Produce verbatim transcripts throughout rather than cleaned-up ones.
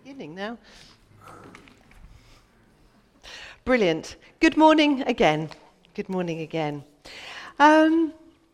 Beginning now. Brilliant. Good morning again. Good morning again. Um,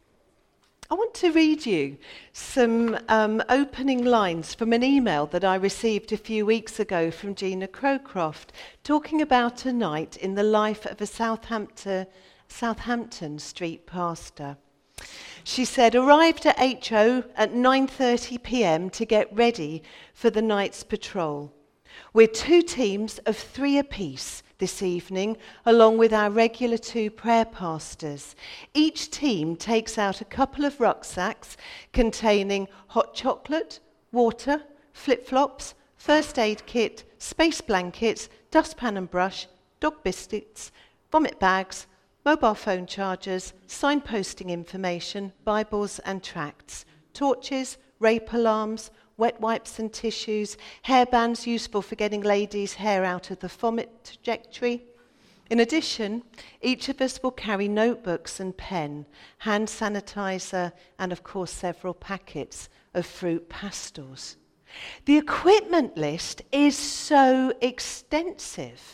I want to read you some um, opening lines from an email that I received a few weeks ago from Gina Crowcroft, talking about a night in the life of a Southampton, Southampton street pastor. She said, arrived at H O at nine thirty p.m. to get ready for the night's patrol. We're two teams of three apiece this evening, along with our regular two prayer pastors. Each team takes out a couple of rucksacks containing hot chocolate, water, flip-flops, first aid kit, space blankets, dustpan and brush, dog biscuits, vomit bags, mobile phone chargers, signposting information, Bibles and tracts, torches, rape alarms, wet wipes and tissues, hairbands useful for getting ladies' hair out of the vomit trajectory. In addition, each of us will carry notebooks and pen, hand sanitizer, and of course several packets of fruit pastels. The equipment list is so extensive.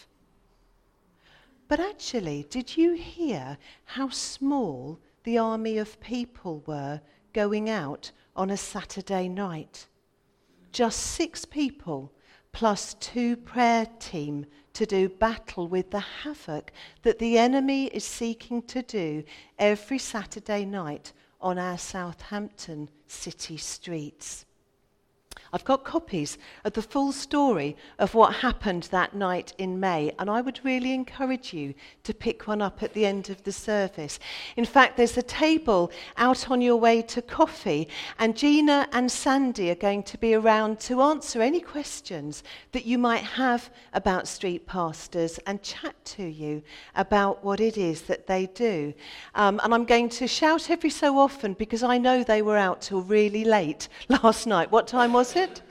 But actually, did you hear how small the army of people were going out on a Saturday night? Just six people plus two prayer team to do battle with the havoc that the enemy is seeking to do every Saturday night on our Southampton city streets. I've got copies of the full story of what happened that night in May, and I would really encourage you to pick one up at the end of the service. In fact, there's a table out on your way to coffee, and Gina and Sandy are going to be around to answer any questions that you might have about street pastors and chat to you about what it is that they do. Um, and I'm going to shout every so often because I know they were out till really late last night. What time was it? It?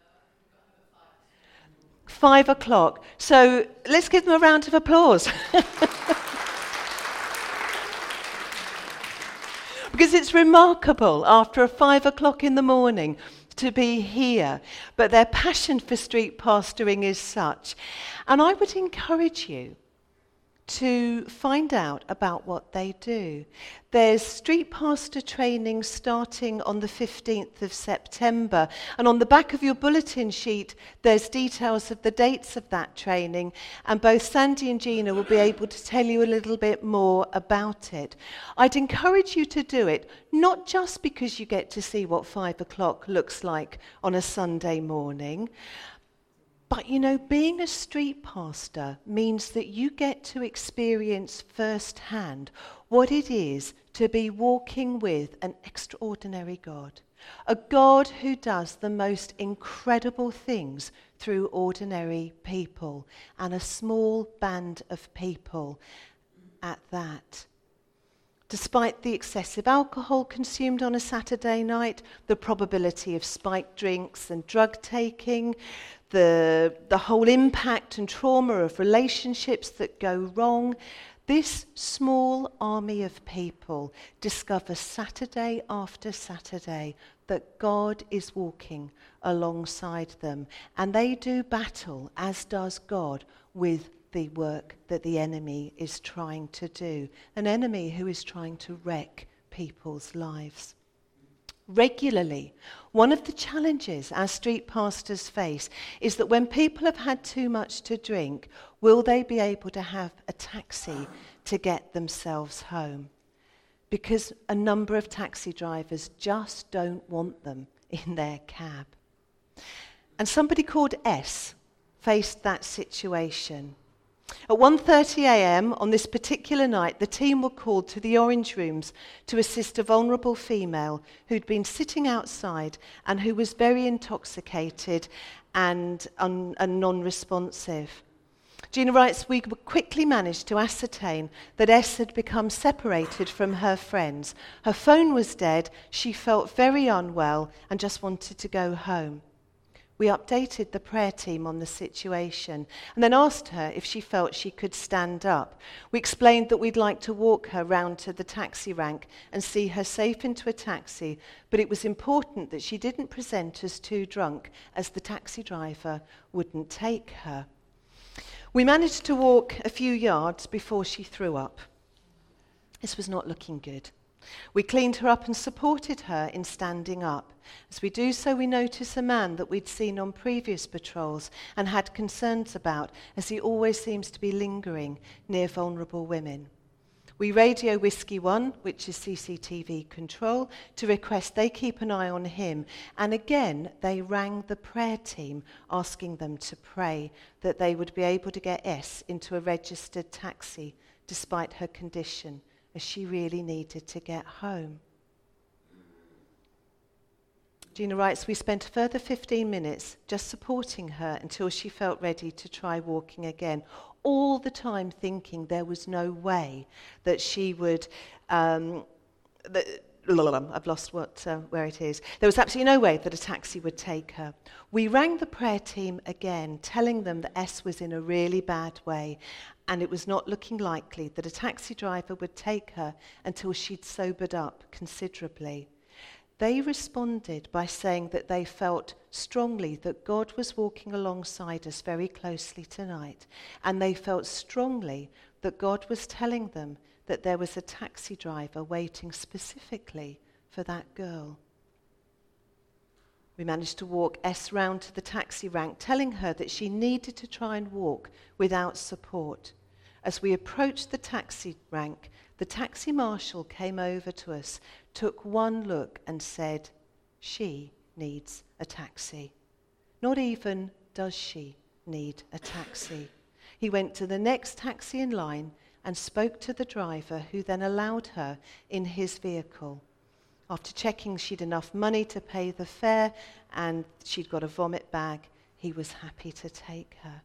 Five o'clock. So let's give them a round of applause. Because it's remarkable after a five o'clock in the morning to be here. But their passion for street pastoring is such. And I would encourage you to find out about what they do. There's street pastor training starting on the fifteenth of September, and on the back of your bulletin sheet there's details of the dates of that training, and both Sandy and Gina will be able to tell you a little bit more about it. I'd encourage you to do it, not just because you get to see what five o'clock looks like on a Sunday morning, but, you know, being a street pastor means that you get to experience firsthand what it is to be walking with an extraordinary God. A God who does the most incredible things through ordinary people, and a small band of people at that. Despite the excessive alcohol consumed on a Saturday night, the probability of spiked drinks and drug taking, the, the whole impact and trauma of relationships that go wrong, this small army of people discover Saturday after Saturday that God is walking alongside them, and they do battle, as does God, with the work that the enemy is trying to do, an enemy who is trying to wreck people's lives. Regularly, one of the challenges our street pastors face is that when people have had too much to drink, will they be able to have a taxi to get themselves home? Because a number of taxi drivers just don't want them in their cab. And somebody called S faced that situation. At one thirty a.m. on this particular night, the team were called to the orange rooms to assist a vulnerable female who'd been sitting outside and who was very intoxicated and, un- and non-responsive. Gina writes, we quickly managed to ascertain that S had become separated from her friends. Her phone was dead, she felt very unwell and just wanted to go home. We updated the prayer team on the situation and then asked her if she felt she could stand up. We explained that we'd like to walk her round to the taxi rank and see her safe into a taxi, but it was important that she didn't present as too drunk, as the taxi driver wouldn't take her. We managed to walk a few yards before she threw up. This was not looking good. We cleaned her up and supported her in standing up. As we do so, we notice a man that we'd seen on previous patrols and had concerns about, as he always seems to be lingering near vulnerable women. We radio Whiskey One, which is C C T V control, to request they keep an eye on him. And again, they rang the prayer team, asking them to pray that they would be able to get S into a registered taxi, despite her condition, as she really needed to get home. Gina writes, we spent a further fifteen minutes just supporting her until she felt ready to try walking again, all the time thinking there was no way that she would... Um, that, I've lost what uh, where it is. There was absolutely no way that a taxi would take her. We rang the prayer team again, telling them that S was in a really bad way, and it was not looking likely that a taxi driver would take her until she'd sobered up considerably. They responded by saying that they felt strongly that God was walking alongside us very closely tonight, and they felt strongly that God was telling them that there was a taxi driver waiting specifically for that girl. We managed to walk S round to the taxi rank, telling her that she needed to try and walk without support. As we approached the taxi rank, the taxi marshal came over to us, took one look and said, "She needs a taxi." Not even, "Does she need a taxi?" He went to the next taxi in line and spoke to the driver, who then allowed her in his vehicle. After checking she'd enough money to pay the fare and she'd got a vomit bag, he was happy to take her.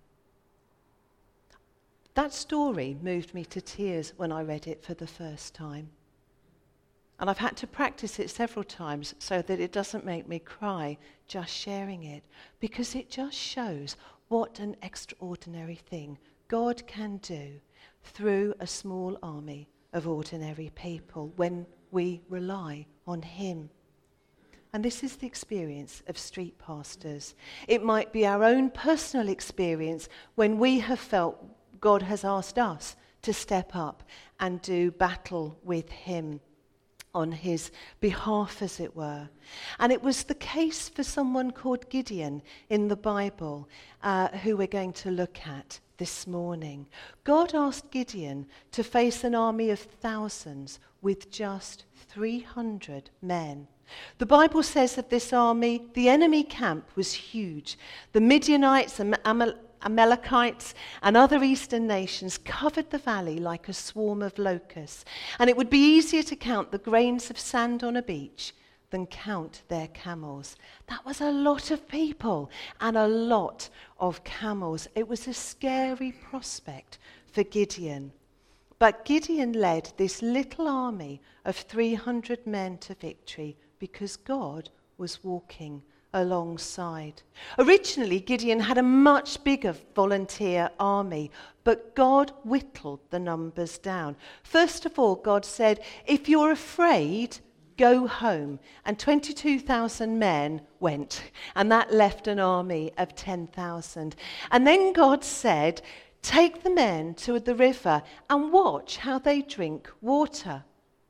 That story moved me to tears when I read it for the first time. And I've had to practice it several times so that it doesn't make me cry just sharing it, because it just shows what an extraordinary thing God can do through a small army of ordinary people when we rely on him. And this is the experience of street pastors. It might be our own personal experience when we have felt God has asked us to step up and do battle with him on his behalf, as it were. And it was the case for someone called Gideon in the Bible, uh, who we're going to look at this morning. God asked Gideon to face an army of thousands with just three hundred men. The Bible says of this army, the enemy camp was huge. The Midianites and Amal- Amalekites and other eastern nations covered the valley like a swarm of locusts, and it would be easier to count the grains of sand on a beach than count their camels. That was a lot of people and a lot of camels. It was a scary prospect for Gideon. But Gideon led this little army of three hundred men to victory because God was walking alongside. Originally, Gideon had a much bigger volunteer army, but God whittled the numbers down. First of all, God said, if you're afraid, go home. And twenty-two thousand men went, and that left an army of ten thousand. And then God said, take the men to the river and watch how they drink water.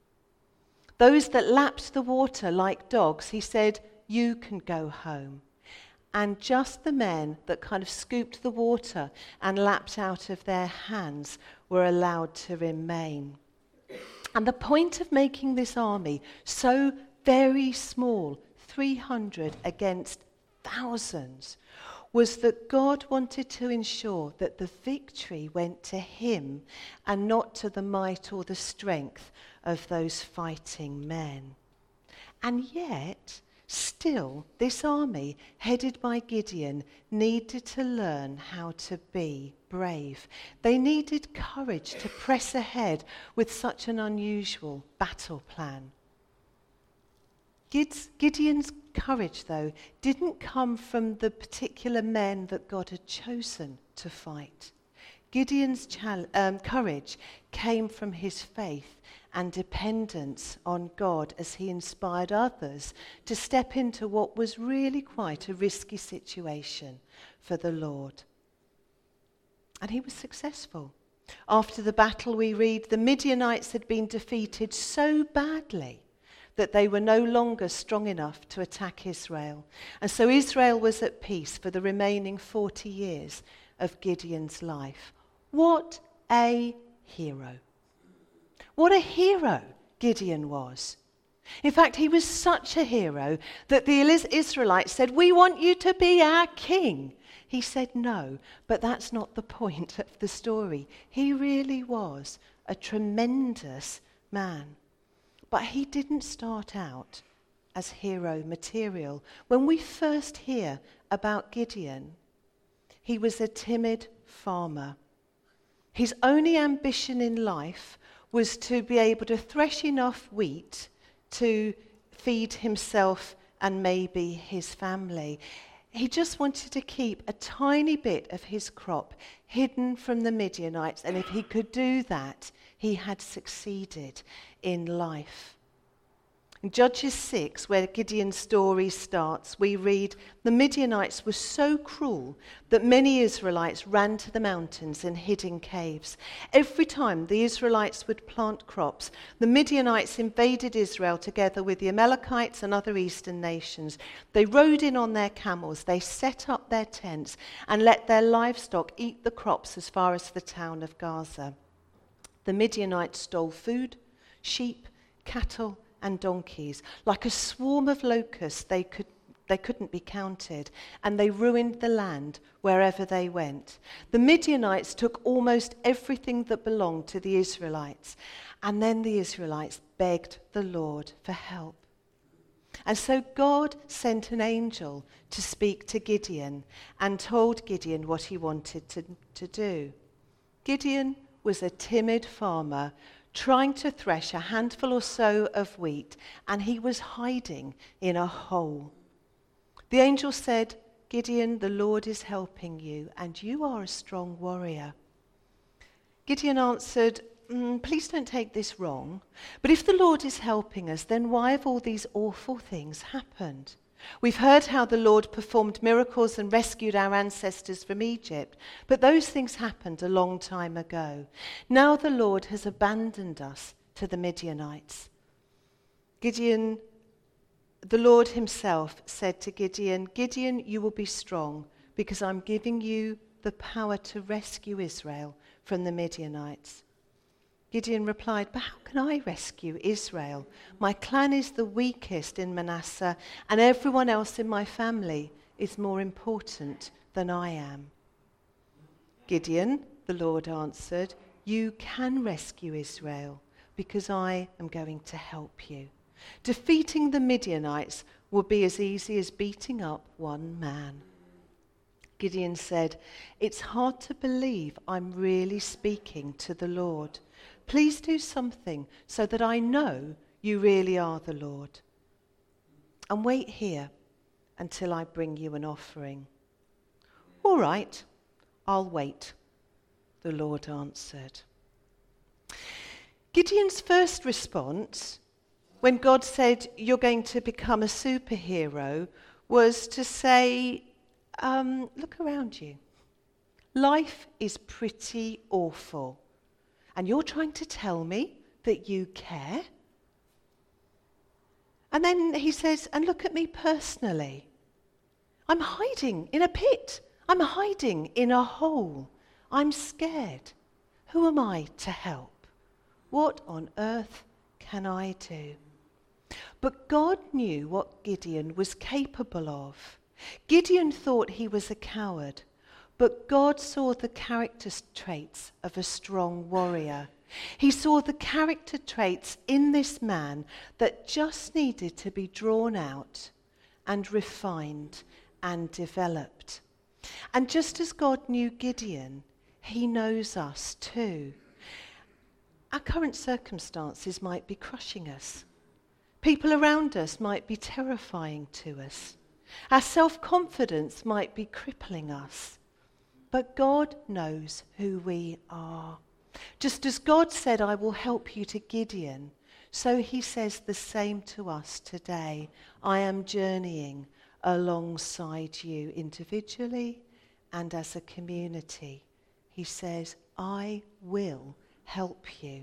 Those that lapped the water like dogs, he said, you can go home. And just the men that kind of scooped the water and lapped out of their hands were allowed to remain. And the point of making this army so very small, three hundred against thousands, was that God wanted to ensure that the victory went to him and not to the might or the strength of those fighting men. And yet, still, this army, headed by Gideon, needed to learn how to be brave. They needed courage to press ahead with such an unusual battle plan. Gideon's courage, though, didn't come from the particular men that God had chosen to fight. Gideon's chal- um, courage came from his faith and dependence on God as he inspired others to step into what was really quite a risky situation for the Lord. And he was successful. After the battle, we read, the Midianites had been defeated so badly that they were no longer strong enough to attack Israel. And so Israel was at peace for the remaining forty years of Gideon's life. What a hero. What a hero Gideon was. In fact, he was such a hero that the Israelites said, we want you to be our king. He said no, but that's not the point of the story. He really was a tremendous man. But he didn't start out as hero material. When we first hear about Gideon, he was a timid farmer. His only ambition in life was to be able to thresh enough wheat to feed himself and maybe his family. He just wanted to keep a tiny bit of his crop hidden from the Midianites, and if he could do that, he had succeeded in life. In Judges six, where Gideon's story starts, we read, the Midianites were so cruel that many Israelites ran to the mountains and hid in caves. Every time the Israelites would plant crops, the Midianites invaded Israel together with the Amalekites and other eastern nations. They rode in on their camels, they set up their tents, and let their livestock eat the crops as far as the town of Gaza. The Midianites stole food, sheep, cattle, and donkeys. Like a swarm of locusts, they could they couldn't be counted, and they ruined the land wherever they went. The Midianites took almost everything that belonged to the Israelites, and then the Israelites begged the Lord for help. And so God sent an angel to speak to Gideon and told Gideon what he wanted to, to do. Gideon was a timid farmer trying to thresh a handful or so of wheat, and he was hiding in a hole. The angel said, Gideon, the Lord is helping you, and you are a strong warrior. Gideon answered, mm, please don't take this wrong, but if the Lord is helping us, then why have all these awful things happened? We've heard how the Lord performed miracles and rescued our ancestors from Egypt, but those things happened a long time ago. Now the Lord has abandoned us to the Midianites. Gideon, the Lord himself said to Gideon, Gideon, you will be strong because I'm giving you the power to rescue Israel from the Midianites. Gideon replied, but how can I rescue Israel? My clan is the weakest in Manasseh, and everyone else in my family is more important than I am. Gideon, the Lord answered, you can rescue Israel because I am going to help you. Defeating the Midianites will be as easy as beating up one man. Gideon said, it's hard to believe I'm really speaking to the Lord. Please do something so that I know you really are the Lord. And wait here until I bring you an offering. All right, I'll wait, the Lord answered. Gideon's first response, when God said, you're going to become a superhero, was to say, um, look around you. Life is pretty awful. And you're trying to tell me that you care? And then he says, and look at me personally. I'm hiding in a pit. I'm hiding in a hole. I'm scared. Who am I to help? What on earth can I do? But God knew what Gideon was capable of. Gideon thought he was a coward. But God saw the character traits of a strong warrior. He saw the character traits in this man that just needed to be drawn out and refined and developed. And just as God knew Gideon, he knows us too. Our current circumstances might be crushing us. People around us might be terrifying to us. Our self-confidence might be crippling us. But God knows who we are. Just as God said, I will help you to Gideon, so he says the same to us today. I am journeying alongside you individually and as a community. He says, I will help you.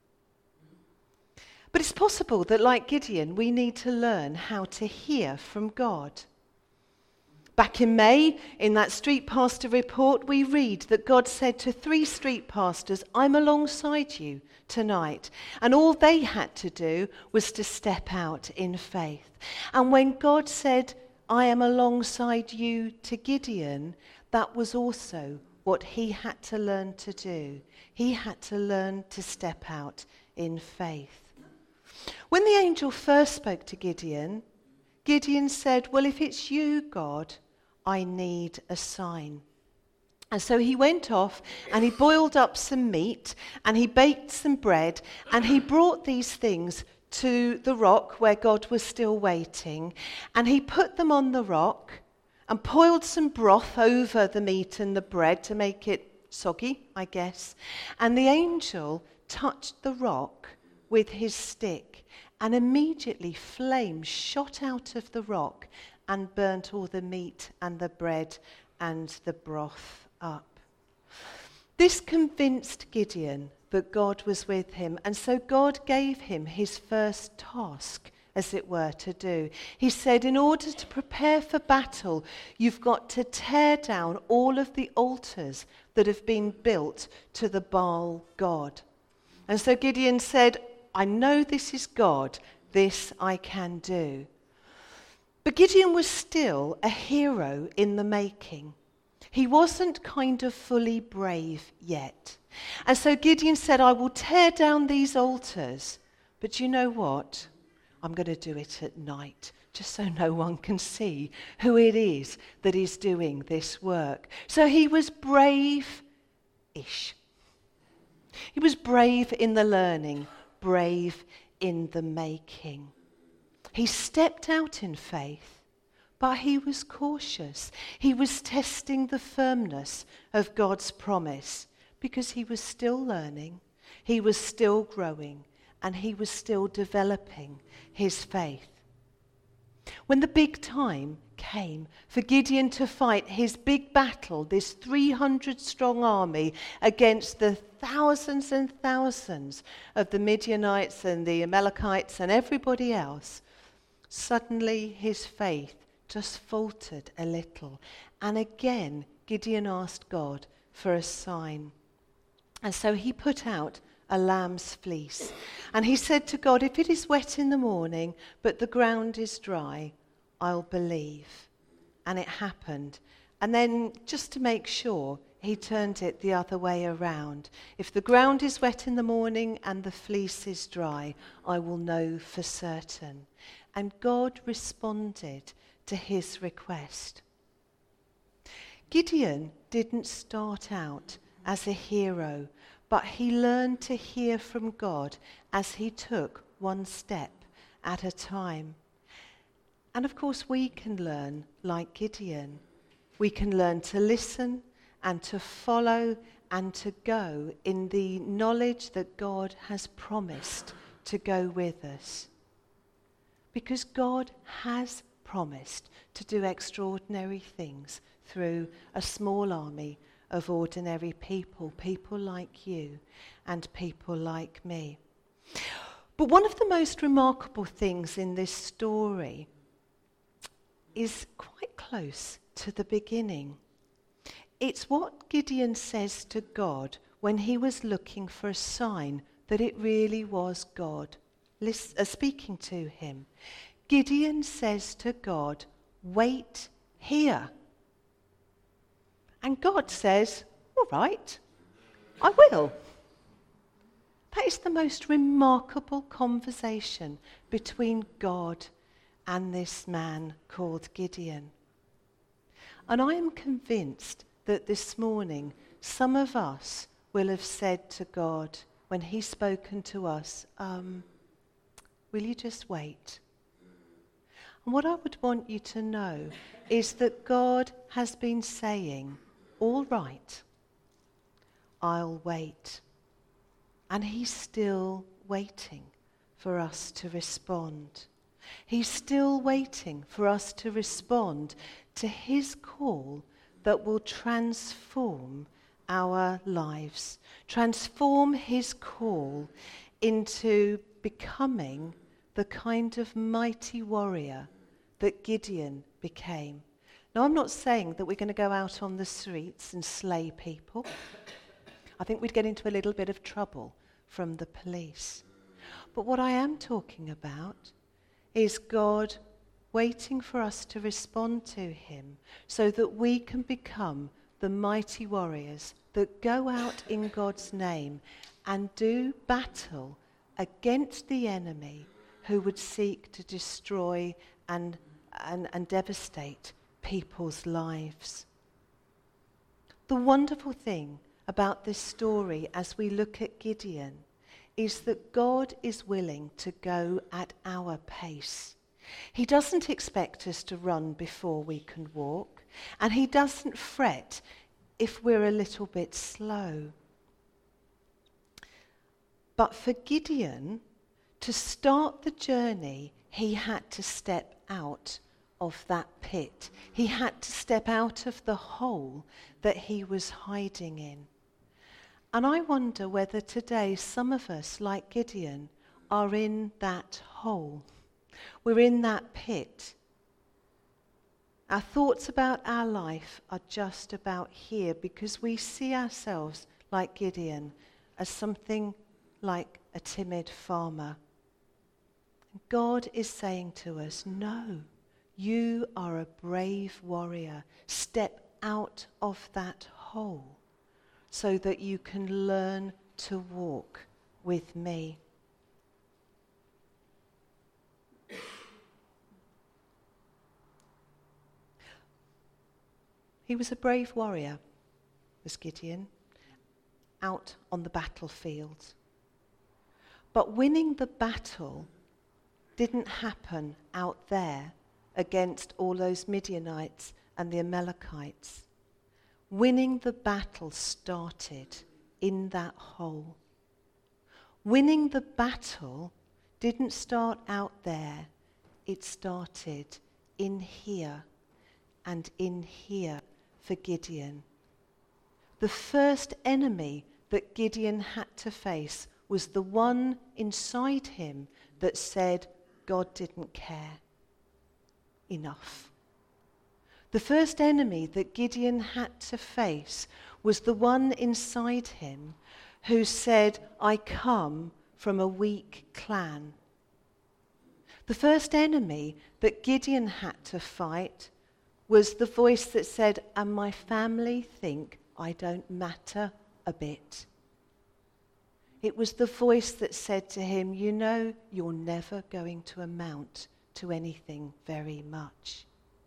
But it's possible that, like Gideon, we need to learn how to hear from God. Back in May, in that street pastor report, we read that God said to three street pastors, I'm alongside you tonight. And all they had to do was to step out in faith. And when God said, I am alongside you to Gideon, that was also what he had to learn to do. He had to learn to step out in faith. When the angel first spoke to Gideon, Gideon said, well, if it's you, God, I need a sign. And so he went off and he boiled up some meat and he baked some bread and he brought these things to the rock where God was still waiting, and he put them on the rock and poured some broth over the meat and the bread to make it soggy, I guess. And the angel touched the rock with his stick, and immediately flames shot out of the rock and burnt all the meat and the bread and the broth up. This convinced Gideon that God was with him, and so God gave him his first task, as it were, to do. He said, in order to prepare for battle, you've got to tear down all of the altars that have been built to the Baal god. And so Gideon said, I know this is God, this I can do. But Gideon was still a hero in the making. He wasn't kind of fully brave yet. And so Gideon said, I will tear down these altars, but you know what? I'm going to do it at night, just so no one can see who it is that is doing this work. So he was brave-ish. He was brave in the learning, brave in the making. He stepped out in faith, but he was cautious. He was testing the firmness of God's promise because he was still learning, he was still growing, and he was still developing his faith. When the big time came for Gideon to fight his big battle, this three hundred strong army against the thousands and thousands of the Midianites and the Amalekites and everybody else, suddenly his faith just faltered a little. And again, Gideon asked God for a sign. And so he put out a lamb's fleece. And he said to God, if it is wet in the morning, but the ground is dry, I'll believe. And it happened. And then, just to make sure, he turned it the other way around. If the ground is wet in the morning and the fleece is dry, I will know for certain. And God responded to his request. Gideon didn't start out as a hero, but he learned to hear from God as he took one step at a time. And of course we can learn like Gideon. We can learn to listen and to follow and to go in the knowledge that God has promised to go with us. Because God has promised to do extraordinary things through a small army of ordinary people, people like you and people like me. But one of the most remarkable things in this story is quite close to the beginning. It's what Gideon says to God when he was looking for a sign that it really was God listen, uh, speaking to him. Gideon says to God, wait here. And God says, all right, I will. That is the most remarkable conversation between God and this man called Gideon. And I am convinced that this morning some of us will have said to God when he's spoken to us, um, Will you just wait? And what I would want you to know is that God has been saying, all right, I'll wait. And he's still waiting for us to respond. He's still waiting for us to respond to his call that will transform our lives, transform his call into becoming the kind of mighty warrior that Gideon became. Now, I'm not saying that we're going to go out on the streets and slay people. I think we'd get into a little bit of trouble from the police. But what I am talking about is God waiting for us to respond to him so that we can become the mighty warriors that go out in God's name and do battle against the enemy who would seek to destroy and, and, and devastate people's lives. The wonderful thing about this story as we look at Gideon is that God is willing to go at our pace. He doesn't expect us to run before we can walk, and he doesn't fret if we're a little bit slow. But for Gideon to start the journey, he had to step out of that pit. He had to step out of the hole that he was hiding in. And I wonder whether today some of us, like Gideon, are in that hole. We're in that pit. Our thoughts about our life are just about here because we see ourselves, like Gideon, as something like a timid farmer. God is saying to us, no, you are a brave warrior. Step out of that hole so that you can learn to walk with me. He was a brave warrior, was Gideon, out on the battlefield. But winning the battle didn't happen out there against all those Midianites and the Amalekites. Winning the battle started in that hole. Winning the battle didn't start out there. It started in here and in here for Gideon. The first enemy that Gideon had to face was the one inside him that said God didn't care enough. The first enemy that Gideon had to face was the one inside him who said, I come from a weak clan. The first enemy that Gideon had to fight was the voice that said, and my family think I don't matter a bit. It was the voice that said to him, you know, you're never going to amount to anything very much.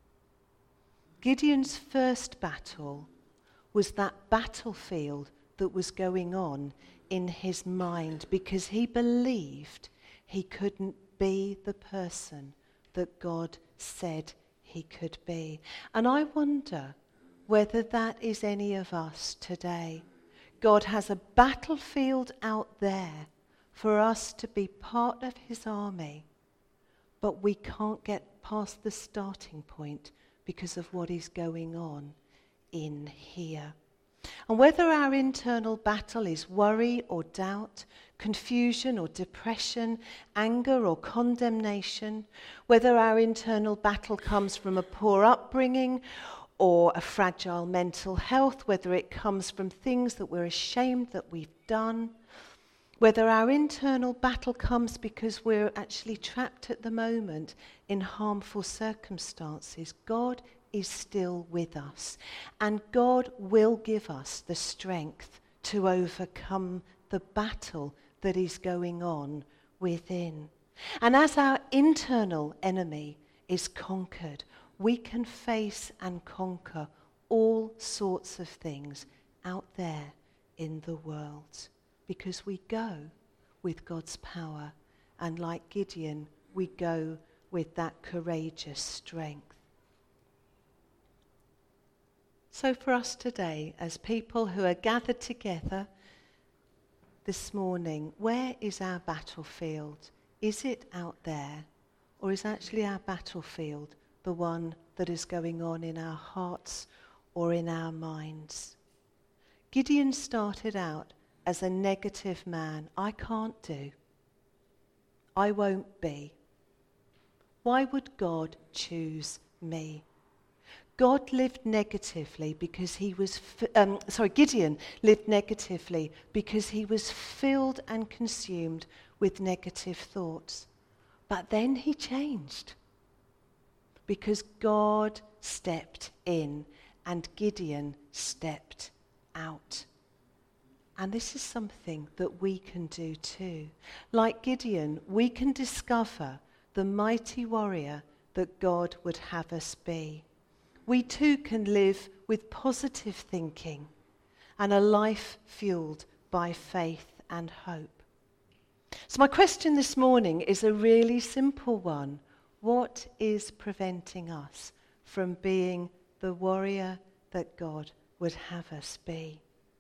Gideon's first battle was that battlefield that was going on in his mind because he believed he couldn't be the person that God said he could be. And I wonder whether that is any of us today. God has a battlefield out there for us to be part of his army, but we can't get past the starting point because of what is going on in here. And whether our internal battle is worry or doubt, confusion or depression, anger or condemnation, whether our internal battle comes from a poor upbringing or a fragile mental health, whether it comes from things that we're ashamed that we've done, whether our internal battle comes because we're actually trapped at the moment in harmful circumstances, God is still with us. And God will give us the strength to overcome the battle that is going on within. And as our internal enemy is conquered, we can face and conquer all sorts of things out there in the world because we go with God's power And like Gideon, we go with that courageous strength. So for us today, as people who are gathered together this morning, where is our battlefield? Is it out there? Or is actually our battlefield the one that is going on in our hearts or in our minds? Gideon started out as a negative man. I can't do. I won't be. Why would God choose me? God lived negatively because he was, fi- um, sorry, Gideon lived negatively because he was filled and consumed with negative thoughts. But then he changed because God stepped in and Gideon stepped out. And this is something that we can do too. Like Gideon, we can discover the mighty warrior that God would have us be. We too can live with positive thinking and a life fueled by faith and hope. So my question this morning is a really simple one. What is preventing us from being the warrior that God would have us be?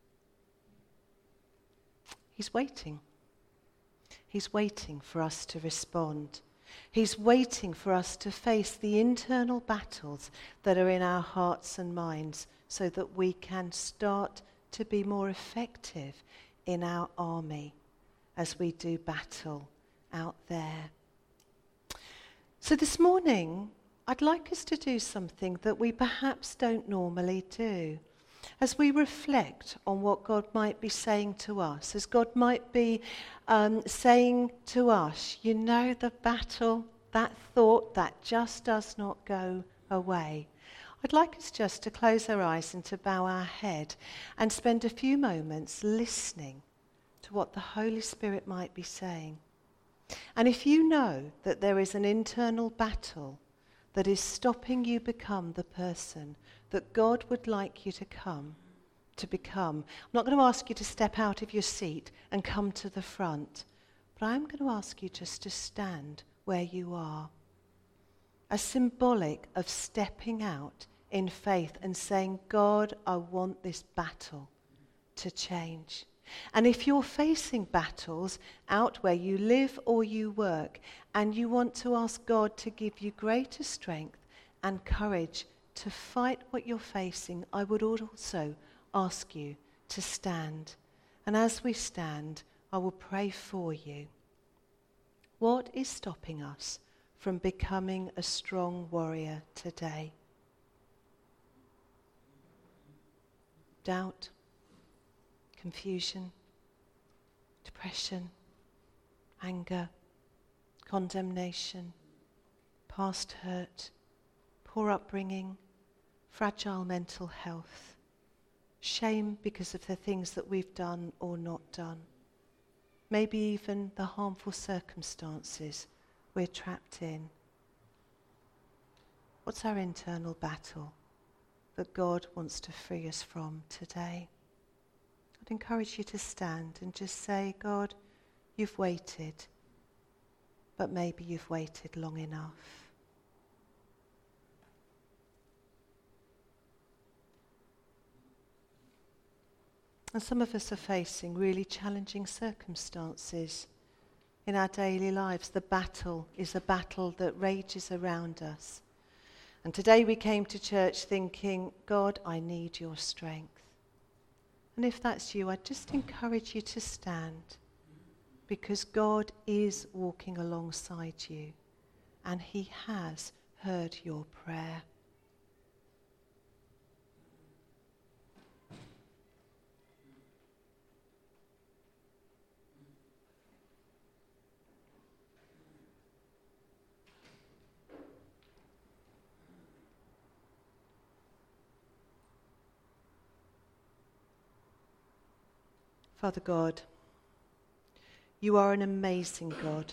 He's waiting. He's waiting for us to respond. He's waiting for us to face the internal battles that are in our hearts and minds so that we can start to be more effective in our army as we do battle out there. So this morning, I'd like us to do something that we perhaps don't normally do. As we reflect on what God might be saying to us, as God might be um, saying to us, you know, the battle, that thought, that just does not go away. I'd like us just to close our eyes and to bow our head and spend a few moments listening to what the Holy Spirit might be saying. And if you know that there is an internal battle that is stopping you become the person that God would like you to come, to become. I'm not going to ask you to step out of your seat and come to the front, but I'm going to ask you just to stand where you are. As symbolic of stepping out in faith and saying, God, I want this battle to change. And if you're facing battles out where you live or you work, and you want to ask God to give you greater strength and courage to fight what you're facing, I would also ask you to stand. And as we stand, I will pray for you. What is stopping us from becoming a strong warrior today? Doubt, confusion, depression, anger, condemnation, past hurt, poor upbringing, fragile mental health, shame because of the things that we've done or not done, maybe even the harmful circumstances we're trapped in. What's our internal battle that God wants to free us from today? I'd encourage you to stand and just say, God, you've waited, but maybe you've waited long enough. And some of us are facing really challenging circumstances in our daily lives. The battle is a battle that rages around us. And today we came to church thinking, God, I need your strength. And if that's you, I'd just encourage you to stand, because God is walking alongside you and he has heard your prayer. Father God, you are an amazing God,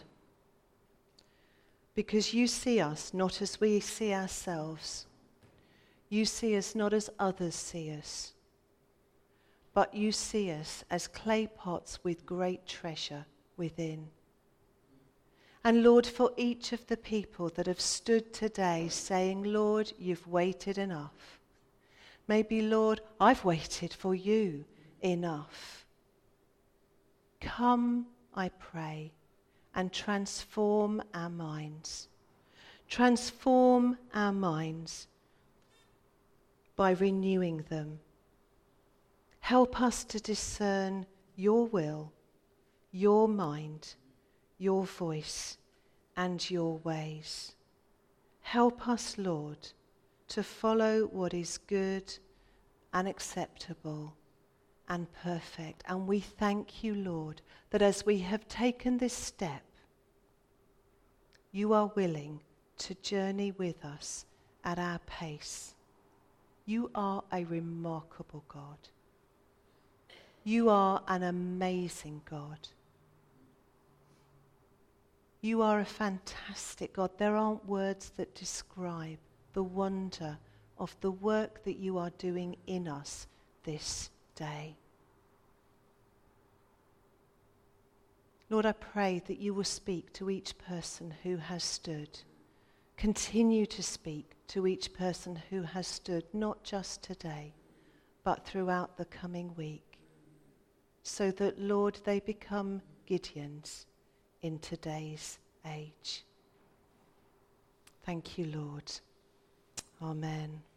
because you see us not as we see ourselves. You see us not as others see us, but you see us as clay pots with great treasure within. And Lord, for each of the people that have stood today saying, Lord, you've waited enough. Maybe, Lord, I've waited for you enough. Come, I pray, and transform our minds. Transform our minds by renewing them. Help us to discern your will, your mind, your voice, and your ways. Help us, Lord, to follow what is good and acceptable and perfect. And we thank you, Lord, that as we have taken this step, you are willing to journey with us at our pace. You are a remarkable God. You are an amazing God. You are a fantastic God. There aren't words that describe the wonder of the work that you are doing in us this day. Lord, I pray that you will speak to each person who has stood. Continue to speak to each person who has stood, not just today, but throughout the coming week, so that, Lord, they become Gideons in today's age. Thank you, Lord. Amen.